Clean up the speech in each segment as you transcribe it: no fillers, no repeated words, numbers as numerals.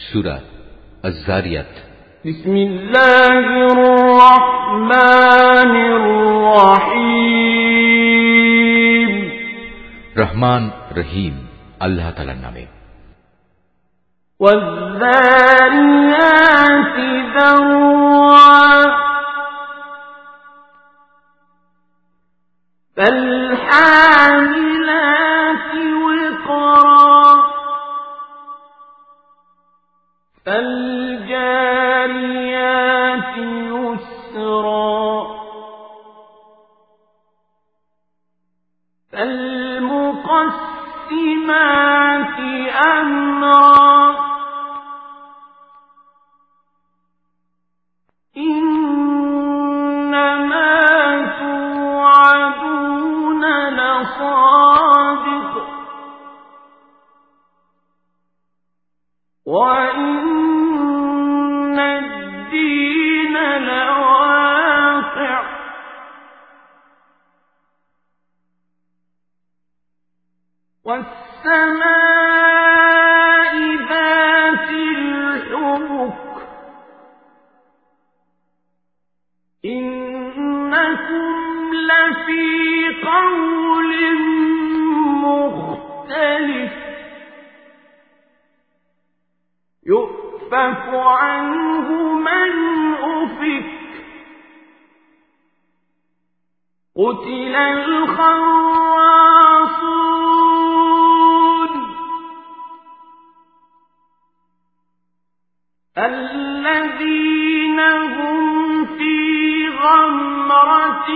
সূরা আয-যারিয়াত। বিসমিল্লাহির রহমানির রহিম। রহমান রহিম আল্লাহ তাআলার নামে। ওয়ায-যারিয়াতি যারওয়া ফাল-হামিলাতি ওয়িকরা فالجاريات يسرا فالمقسمات أمرا إنما توعدون لصادق وإن الدين لواقع والسماء ذات الحبك إنكم لفي قول مختلف يؤفك عنه من أفك قتل الخراصون الذين هم في غمرة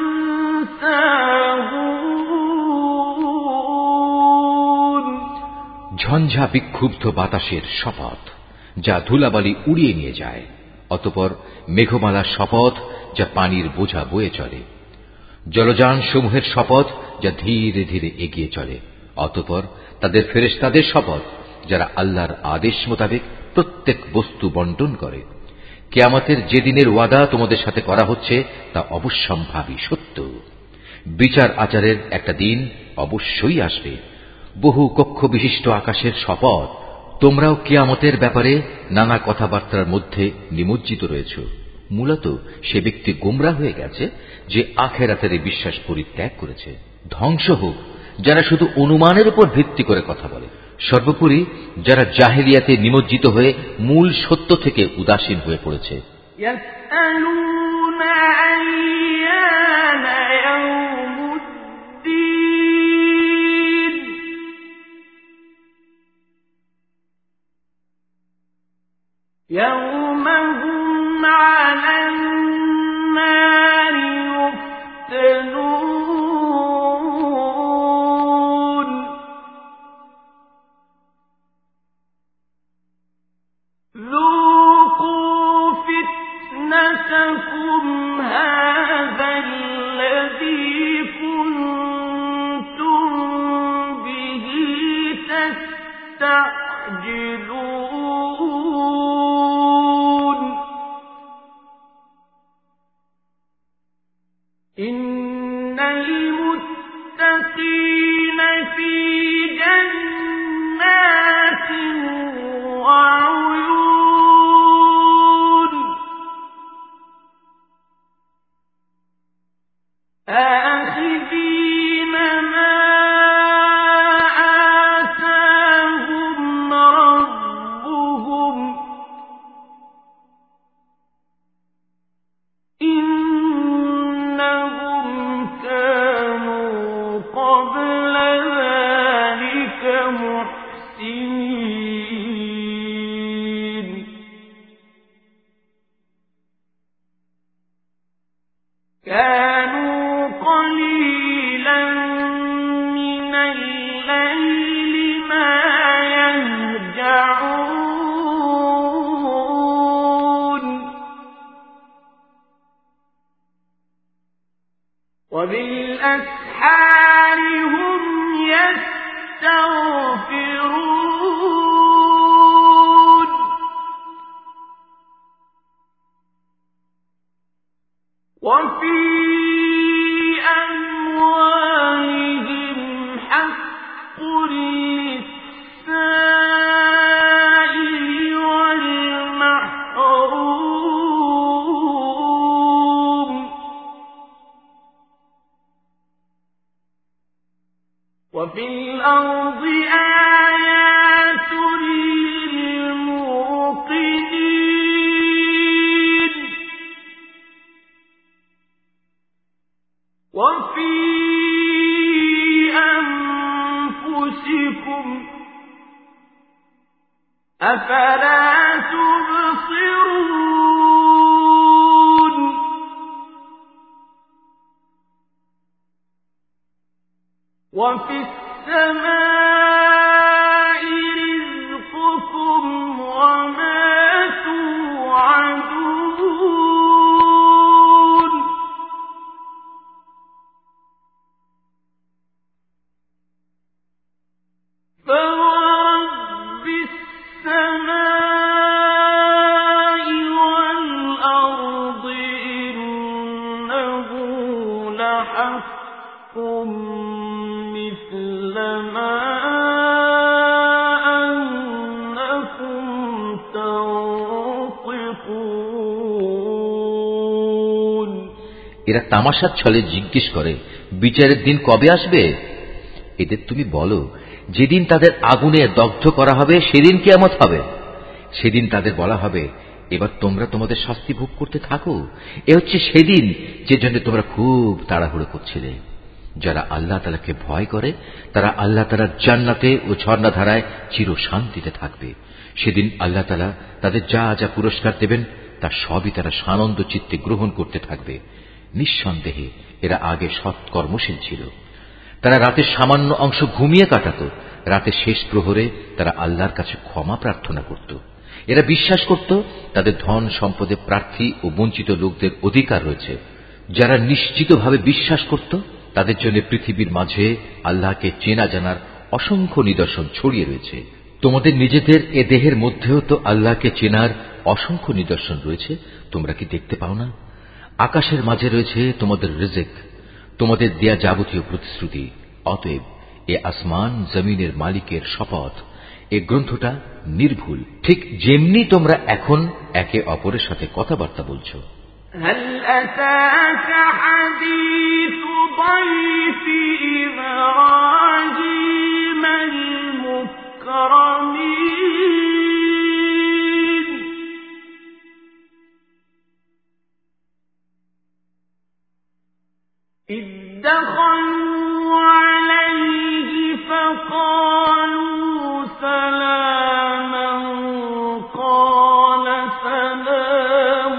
ساهون ঝঞ্ঝা বিক্ষুব্ধ বাতাসের শপথ, যা ধুলাবালি উড়িয়ে নিয়ে যায়। অতঃপর মেঘমালার শপথ, যা পানির বোঝা বয়ে চলে। জলযান সমূহের শপথ, যা ধীরে ধীরে এগিয়ে চলে। অতঃপর তাদের ফেরেশতাদের শপথ, যারা আল্লাহর আদেশ মোতাবেক প্রত্যেক বস্তু বন্টন করে। কিয়ামতের যে দিনের ওয়াদা তোমাদের সাথে করা হচ্ছে তা অবশ্যম্ভাবী সত্য। বিচার আচারের একটা দিন অবশ্যই আসবে। বহু কক্ষ বিশিষ্ট আকাশের শপথ, তোমরাও কিয়ামতের ব্যাপারে নানা কথাবার্তার মধ্যে নিমজ্জিত রয়েছ। মূলত সে ব্যক্তি গোমরাহ হয়ে গেছে যে আখিরাতের বিশ্বাস পরিত্যাগ করেছে। ধ্বংস হোক যারা শুধু অনুমানের উপর ভিত্তি করে কথা বলে। সর্বোপরি যারা জাহেলিয়াতে নিমজ্জিত হয়ে মূল সত্য থেকে উদাসীন হয়ে পড়েছে। يوم هم على النار يفتنون ذوقوا فتنتكم هذا الذي كنتم به تستعجلون إن المتقين في جنات وعيون آخذين ما آتاهم ربهم إنهم كانوا قبل ذلك محسنين كانوا قليلا من الليل ما يهجعون وبالأسحار هم يستغفرون وفي أموالهم حق للسائل أفلا تبصرون وفي السماء رزقكم وما توعدون فورب السماء والأرض إنه لحق مثل ما أنكم تنطقون এরা তামাশার ছলে জিজ্ঞেস করে, বিচারের দিন কবে আসবে? এদের তুমি বলো, যেদিন তাদের আগুনে দগ্ধ করা হবে সেদিন কিয়ামত হবে। সেদিন তাদের বলা হবে, এবার তোমরা তোমাদের শাস্তি ভোগ করতে থাকো। এ হচ্ছে সেদিন যে জন্য তোমরা খুব তাড়াহুড়ো করছিলে। যারা আল্লাহ তাআলাকে ভয় করে তারা আল্লাহ তাআলার জান্নাতে ও ঝর্ণাধারায় চির শান্তিতে থাকবে। সেদিন আল্লাহ তাআলা তাদের যা যা পুরস্কার দেবেন তা সবই তারা সানন্দ চিত্তে গ্রহণ করতে থাকবে। নিঃসন্দেহে এরা আগে সৎকর্মশীল ছিল। তারা রাতের সামান্য অংশ ঘুমিয়ে কাটাত। রাতের শেষ প্রহরে তারা আল্লাহর কাছে ক্ষমা প্রার্থনা করত। এরা বিশ্বাস করত তাদের ধন সম্পদে প্রার্থী ও বঞ্চিত লোকদের অধিকার রয়েছে। যারা নিশ্চিতভাবে বিশ্বাস করত তাদের জন্য পৃথিবীর মাঝে আল্লাহকে চেনা জানার অসংখ্য নিদর্শন ছড়িয়ে রয়েছে। তোমাদের নিজেদের এ দেহের মধ্যেও তো আল্লাহকে চেনার অসংখ্য নিদর্শন রয়েছে, তোমরা কি দেখতে পাও না? আকাশের মাঝে রয়েছে তোমাদের রিজিক, তোমাদের দেয়া যাবতীয় প্রতিশ্রুতি। অতএব এ আসমান জমিনের মালিকের শপথ, এ গ্রন্থটা নির্ভুল, ঠিক যেমনি তোমরা এখন একে অপরের সাথে কথাবার্তা বলছো। هل أتاك حديث ضيف إبراهيم المكرمين إذ دخلوا عليه فقالوا سلاما قال سلام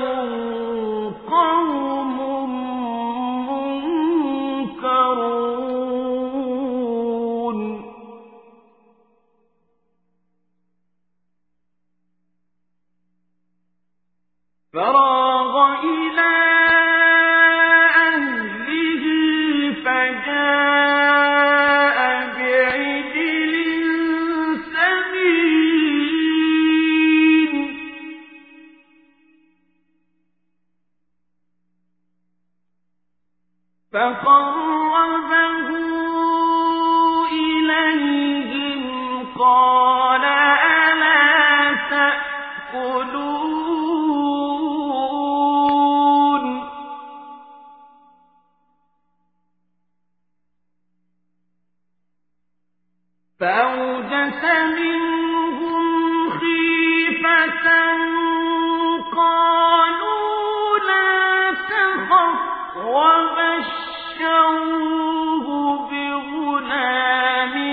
قوم منكرون فراغ إلى أهله فجاء بعجل سمين فقربه إليهم قال ألا تأكلون فأوجس منهم خيفة قالوا لا تخف وبشروه بغلام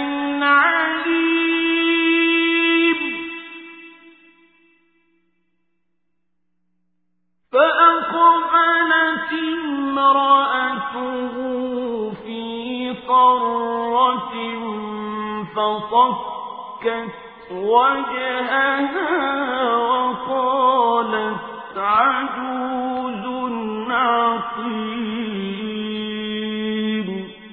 عليم فأقبلت امرأته في صرة فصكت وجهها وقالت عجوز عقيم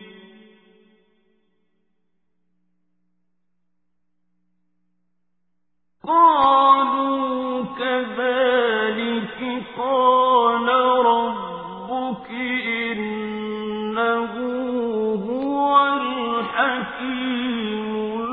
قالوا كذلك قال ربك إنه هو الحكيم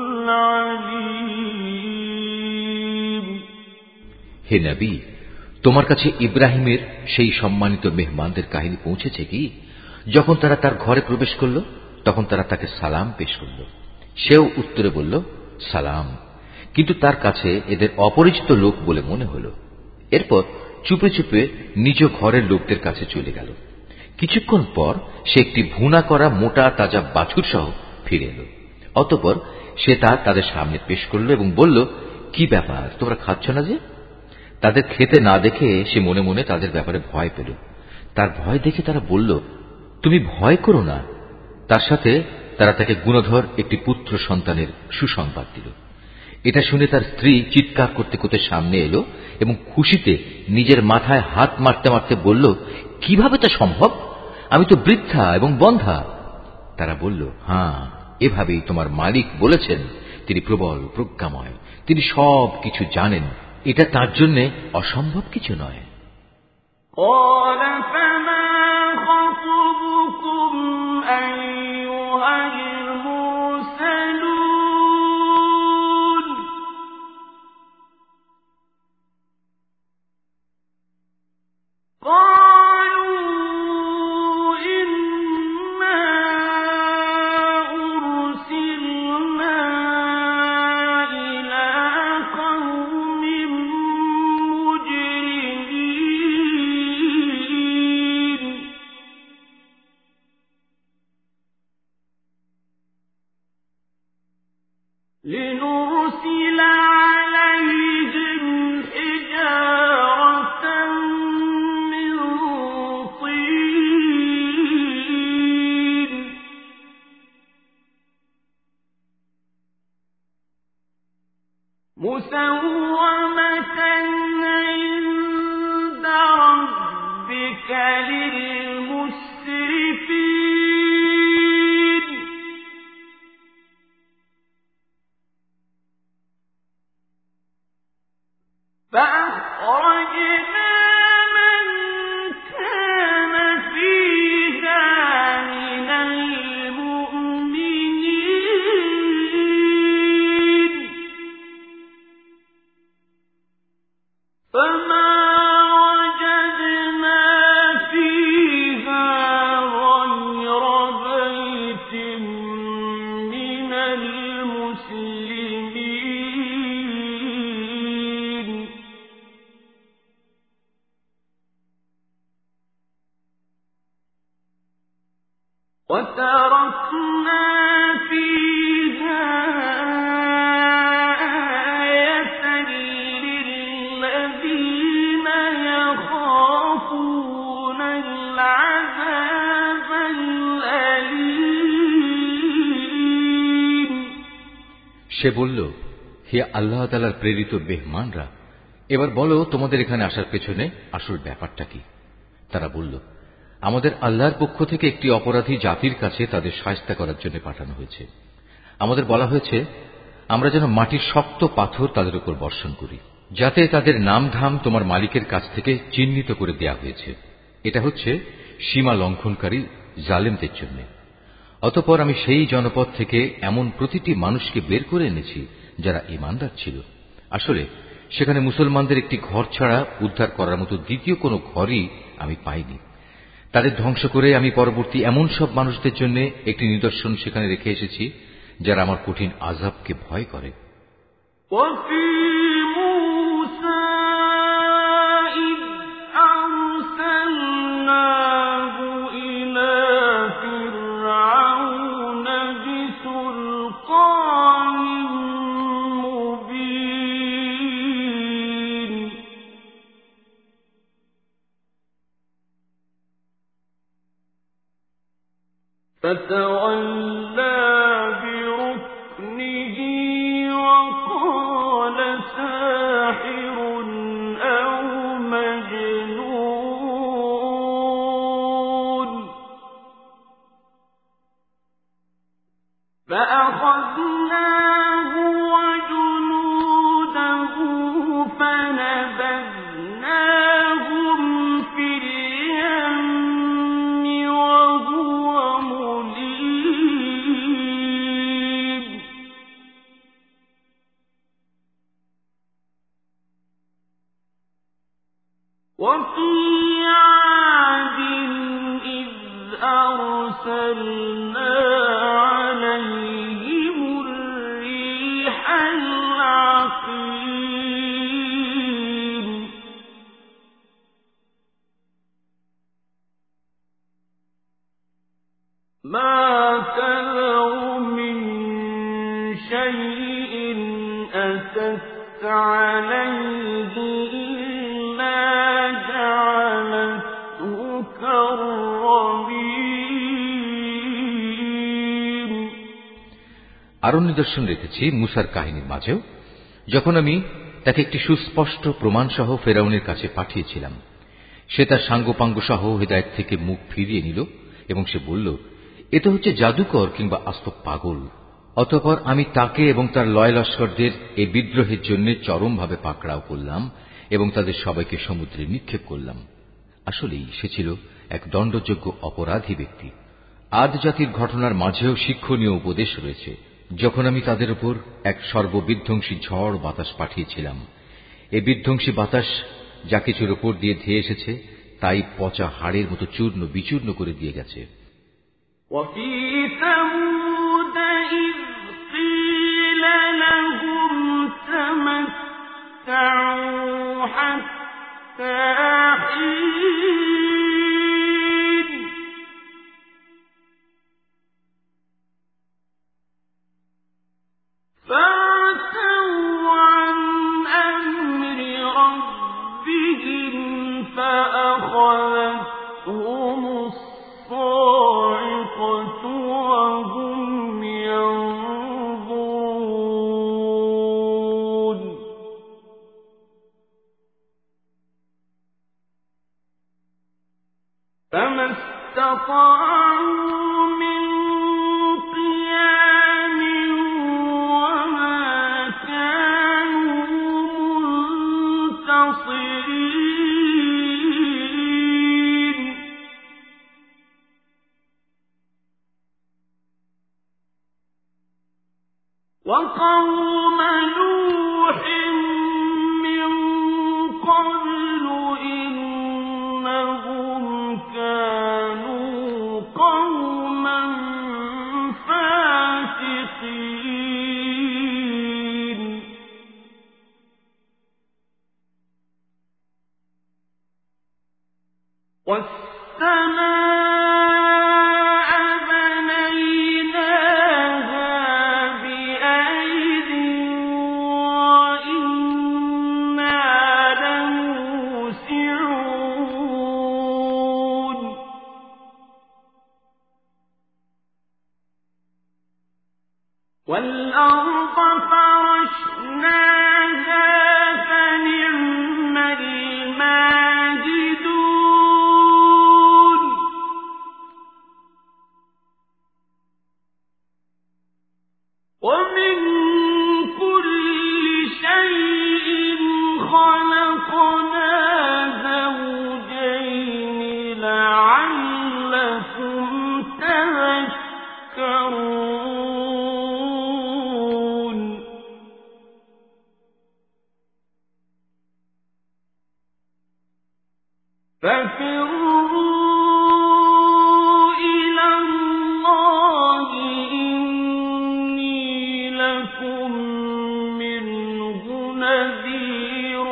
العليم হে নবী, তোমার কাছে ইব্রাহিমের সেই সম্মানিত মেহমানদের কাহিনী পৌঁছেছে কি? যখন তারা তার ঘরে প্রবেশ করল তখন তারা তাকে সালাম পেশ করল। সেও উত্তরে বলল সালাম, কিন্তু তার কাছে এদের অপরিচিত লোক বলে মনে হল। এরপর চুপে চুপে নিজ ঘরের লোকদের কাছে চলে গেল। কিছুক্ষণ পর সে একটি ভুনা করা মোটা তাজা বাছুর সহ ফিরে এলো। অতঃপর সে তা তাদের সামনে পেশ করল এবং বলল, কি ব্যাপার, তোমরা খাচ্ছ না যে? তাদের খেতে না দেখে সে মনে মনে তাদের ব্যাপারে ভয় পেল। তার ভয় দেখে তারা বলল, তুমি ভয় করো না। তার সাথে তারা তাকে গুণধর একটি পুত্র সন্তানের সুসংবাদ দিল। এটা শুনে তার স্ত্রী চিৎকার করতে করতে সামনে এলো এবং খুশিতে নিজের মাথায় হাত মারতে মারতে বলল, কিভাবে তা সম্ভব? আমি তো বৃদ্ধা এবং বন্ধ্যা। তারা বলল, হ্যাঁ, এভাবেই তোমার মালিক বলেছেন। তিনি প্রবল প্রজ্ঞাময়, তিনি সব কিছু জানেন। এটা তার জন্য অসম্ভব কিছু নয়। قال فما خطبكم أيها المرسلون لنرسل عليهم حجارة من طين مسومة عند ربك للمسرفين فأخرجنا من كان فيها من المؤمنين فما وجدنا فيها غير بيت من المسلمين وتركنا فيها آية للذين يخافون العذاب الأليم সে বলল, হে আল্লাহ তাআলার প্রেরিত মেহমানরা, এবার বলো তোমাদের এখানে আসার পেছনে আসল ব্যাপারটা কি? তারা বলল, আমাদের আল্লাহর পক্ষ থেকে একটি অপরাধী জাতির কাছে তাদের শায়েস্তা করার জন্য পাঠানো হয়েছে। আমাদের বলা হয়েছে আমরা যেন মাটির শক্ত পাথর তাদের উপর বর্ষণ করি, যাতে তাদের নামধাম তোমার মালিকের কাছ থেকে চিহ্নিত করে দেয়া হয়েছে। এটা হচ্ছে সীমা লঙ্ঘনকারী জালেমদের জন্য। অতঃপর আমি সেই জনপদ থেকে এমন প্রতিটি মানুষকে বের করে এনেছি যারা ঈমানদার ছিল। আসলে সেখানে মুসলমানদের একটি ঘর ছাড়া উদ্ধার করার মতো দ্বিতীয় কোনো ঘরই আমি পাইনি। তাদের ধ্বংস করে আমি পরবর্তী এমন সব মানুষদের জন্য একটি নিদর্শন সেখানে রেখে এসেছি যারা আমার কঠিন আযাবকে ভয় করে। فتولى بركنه وقال ساحر أو مجنون فأخذناه وجنوده فنبذناهم في اليم وهو مليم وفي عاد إذ أرسلنا عليهم الريح العقيم ما تذر من شيء أتت عليه إلا جعلته كالرميم আরো নিদর্শন রেখেছি মুসার কাহিনীর মাঝেও, যখন আমি তাকে একটি সুস্পষ্ট প্রমাণ সহ ফেরাউনের কাছে পাঠিয়েছিলাম। সে তার সাঙ্গপাঙ্গ সহ হেদায়েত থেকে মুখ ফিরিয়ে নিল এবং সে বলল, এ তো হচ্ছে জাদুকর কিংবা আস্ত পাগল। অতঃপর আমি তাকে এবং তার লয় লস্করদের এই বিদ্রোহের জন্য চরমভাবে পাকড়াও করলাম এবং তাদের সবাইকে সমুদ্রে নিক্ষেপ করলাম। আসলেই সে ছিল এক দণ্ডযোগ্য অপরাধী ব্যক্তি। আদ জাতির ঘটনার মাঝেও শিক্ষণীয় উপদেশ রয়েছে। যখন আমি তাদের উপর এক সর্ববিধ্বংসী ঝড় বাতাস পাঠিয়েছিলাম, এই বিধ্বংসী বাতাস যা কিছুর উপর দিয়ে ধেয়ে এসেছে তাই পচা হাড়ের মতো চূর্ণ বিচূর্ণ করে দিয়ে গেছে। وفي ثمود إذ قيل لهم تمتعوا حتى حين فعتوا عن أمر ربهم فأخذتهم الصاعقة وهم ينظرون فما استطاعوا من قيام وما كانوا منتصرين وقوم نوح من قبل إنهم كانوا قوما فاسقين والسماء بنيناها بأيد وإنا لموسعون والأرض فرشناها فنعم الماهدون ومن كل شيء خلقنا زوجين لعلكم تذكرون ففروا إلى الله إني لكم منه نذير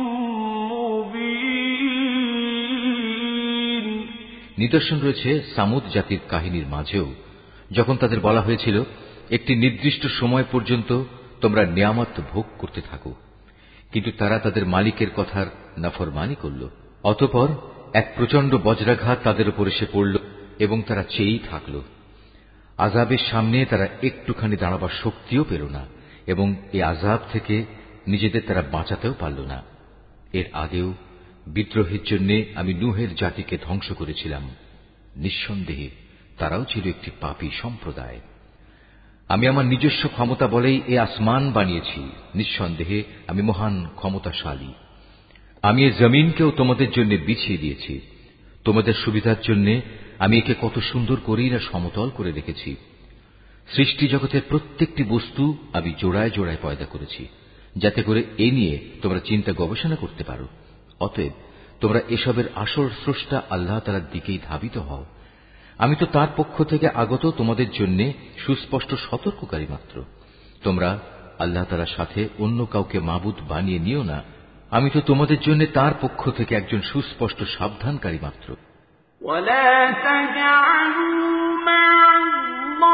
مبين নিদর্শন রয়েছে সামুদ জাতির কাহিনীর মাঝেও, যখন তাদের বলা হয়েছিল, একটি নির্দিষ্ট সময় পর্যন্ত তোমরা নিয়ামত ভোগ করতে থাকো, কিন্তু তারা তাদের মালিকের কথার নাফরমানি করল। অতঃপর এক প্রচন্ড বজ্রাঘাত তাদের উপর এসে পড়ল এবং তারা চেয়েই থাকল। আযাবের সামনে তারা একটুখানি দাঁড়াবার শক্তিও পেল না এবং এই আযাব থেকে নিজেদের তারা বাঁচাতেও পারল না। এর আগেও বিদ্রোহের জন্য আমি নূহের জাতিকে ধ্বংস করেছিলাম। নিঃসন্দেহে তারাও ছিল একটি পাপী সম্প্রদায়। আমি আমার নিজস্ব ক্ষমতা বলেই এ আসমান বানিয়েছি। নিঃসন্দেহে আমি মহান ক্ষমতাশালী। আমি এ জমিনকেও তোমাদের জন্য বিছিয়ে দিয়েছি। তোমাদের সুবিধার জন্য আমি একে কত সুন্দর করেই না সমতল করে রেখেছি। সৃষ্টি জগতের প্রত্যেকটি বস্তু আমি জোড়ায় জোড়ায় পয়দা করেছি, যাতে করে এ নিয়ে তোমরা চিন্তা গবেষণা করতে পারো। অতএব তোমরা এসবের আসল স্রষ্টা আল্লাহ তাআলার দিকেই ধাবিত হও। আমি তো তার পক্ষ থেকে আগত তোমাদের জন্য সুস্পষ্ট সতর্ককারী মাত্র। তোমরা আল্লাহ তাআলার সাথে অন্য কাউকে মাবুদ বানিয়ে নিও না। আমি তো তোমাদের জন্য তার পক্ষ থেকে একজন সুস্পষ্ট সাবধানকারী মাত্র। ولا تجعلوا مع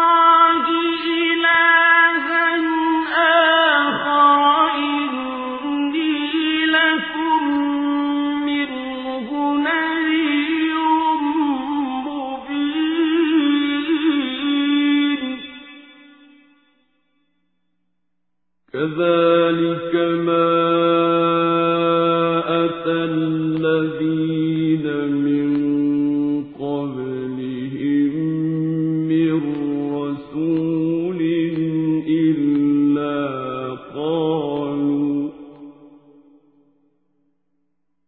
الله إلها آخر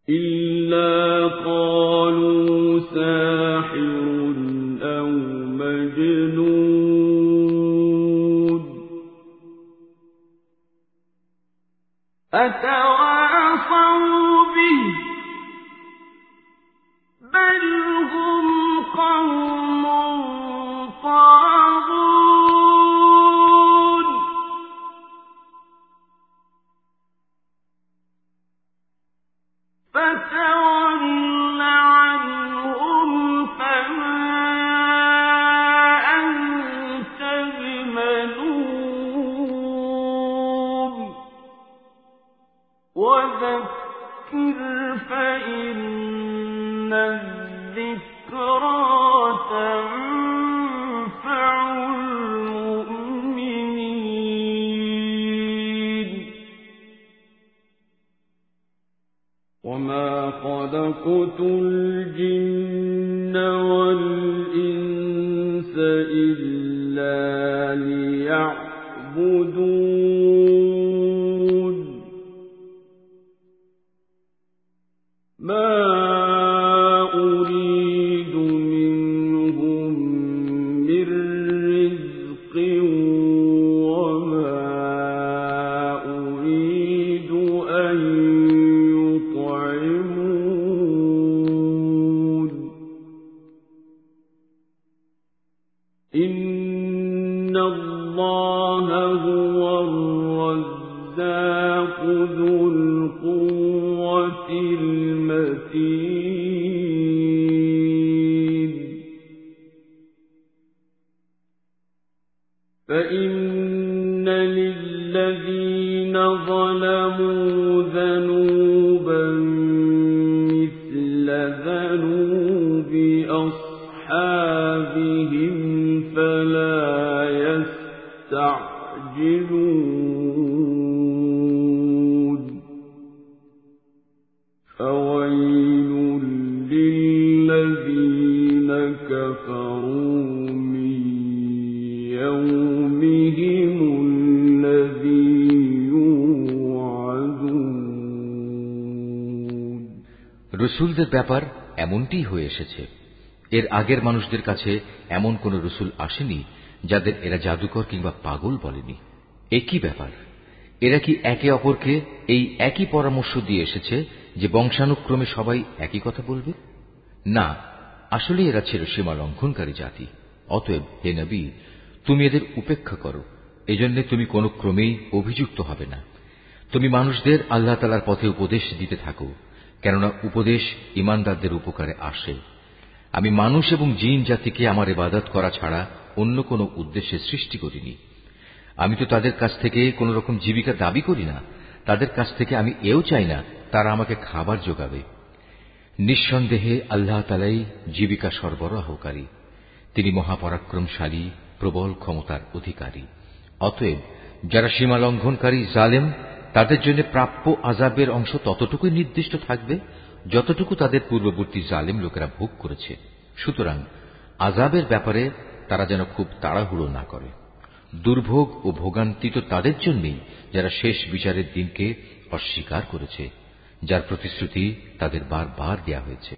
إلا قالوا ساحر أو مجنون أتواصوا به بل هم قوم طاغون فتول عنهم فما أنت بملوم وذكر فإن الذكرى تنفع المؤمنين وما خلقت الجن والإنس إلا ليعبدون ما أريد منهم من رزق وما أريد أن يطعمون إن الله هو الرزاق ذو القوة المتين فإن للذين ظلموا ذنوبا مثل ذنوب أصحابهم فلا يستعجلون فويل للذين كفروا من يومهم الذي يوعدون রসুলদের ব্যাপার এমনটি হয়ে এসেছে। এর আগের মানুষদের কাছে এমন কোন রসুল আসেনি যাদের এরা জাদুকর কিংবা পাগল বলেনি। একই ব্যাপার, এরা কি একে অপরকে এই একই পরামর্শ দিয়ে এসেছে যে বংশানুক্রমে সবাই একই কথা বলবে? না, আসলে এরা ছিল সীমা লঙ্ঘনকারী জাতি। অতএব হে নবী, তুমি এদের উপেক্ষা করো, এজন্য তুমি কোন ক্রমেই অভিযুক্ত হবে না। তুমি মানুষদের আল্লাহ তাআলার পথে উপদেশ দিতে থাকো, কেননা উপদেশ ঈমানদারদের উপকারে আসে। আমি মানুষ এবং জিন জাতিকে আমার ইবাদত করা ছাড়া অন্য কোন উদ্দেশ্যে সৃষ্টি করিনি। আমি তো তাদের কাছ থেকে কোন রকম জীবিকা দাবি করি না, তাদের কাছ থেকে আমি এও চাই না তারা আমাকে খাবার যোগাবে। নিঃসন্দেহে আল্লাহ তাআলাই জীবিকা সরবরাহকারী, তিনি মহাপরাক্রমশালী, প্রবল ক্ষমতার অধিকারী। অতএব যারা সীমা লঙ্ঘনকারী জালেম, তাদের জন্য প্রাপ্য আযাবের অংশ ততটুকুই নির্দিষ্ট থাকবে যতটুকু তাদের পূর্ববর্তী জালেম লোকেরা ভোগ করেছে। সুতরাং আযাবের ব্যাপারে তারা যেন খুব তাড়াহুড়ো না করে। দুর্ভোগ ও ভোগান্তি তো তাদের জন্যই যারা শেষ বিচারের দিনকে অস্বীকার করেছে, যার প্রতিশ্রুতি তাদের বারবার দেয়া হয়েছে।